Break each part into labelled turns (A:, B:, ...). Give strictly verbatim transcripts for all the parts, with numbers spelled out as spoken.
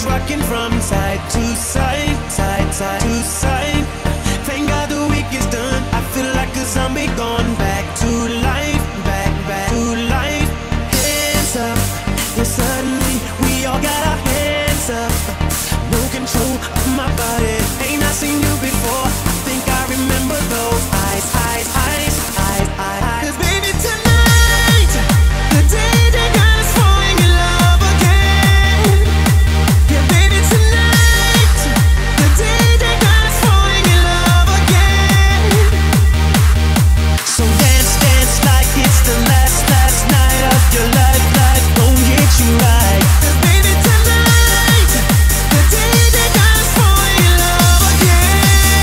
A: rocking from side to side, side, side to side. Thank God the week is done. I feel like a zombie gone back to life, back, back to life. Hands up, yeah, suddenly we all got our hands up. No control of my body. Ain't I seen you before? I think I remember those eyes, eyes, eyes, eyes, eyes, eyes. 'Cause baby tonight, the day they got us falling in love again. Yeah, baby tonight, the day they got us falling in love again. So dance, dance like it's the last, last night of your life. Life won't get you right. 'Cause baby tonight, the day they got us falling in love again.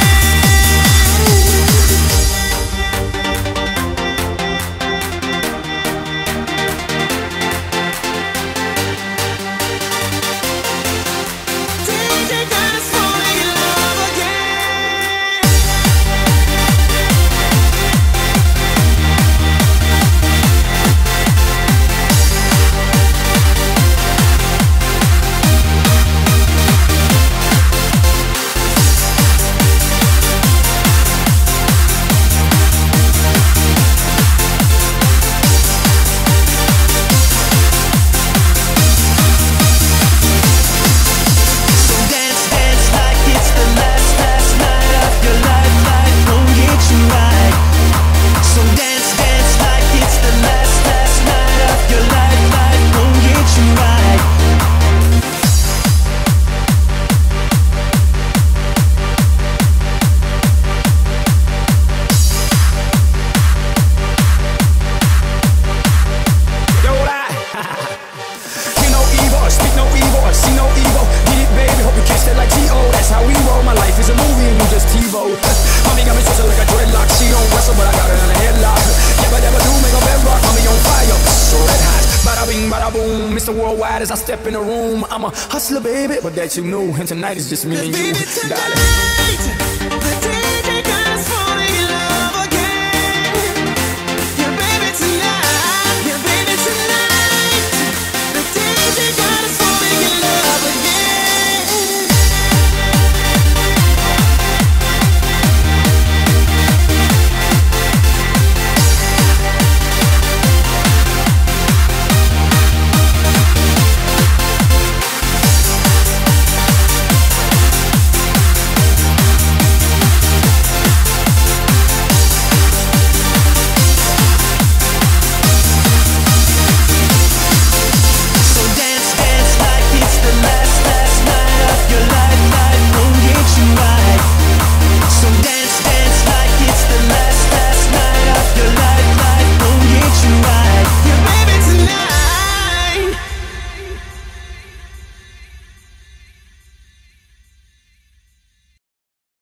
A: Day they got us falling in love again. So dance, dance like it's the last, last night of your life. Life won't get you right. So dance, dance like it's the last, last night of your life. Life won't get you right.
B: Yo, lie. Hear no evil, speak no evil, see no evil. Get it, baby, hope you catch that like T O. That's how we roll. My life is a movie and you just TiVo. Mommy got me twisted like a dreadlock. She don't wrestle, but I got her in a headlock. Never, never do make a bedrock. Mommy on fire, so red hot. Bada bing, bada boom. Mister Worldwide as I step in the room. I'm a hustler, baby, but that you knew. And tonight is just me and you,
A: Baby
B: darling.
A: tonight, the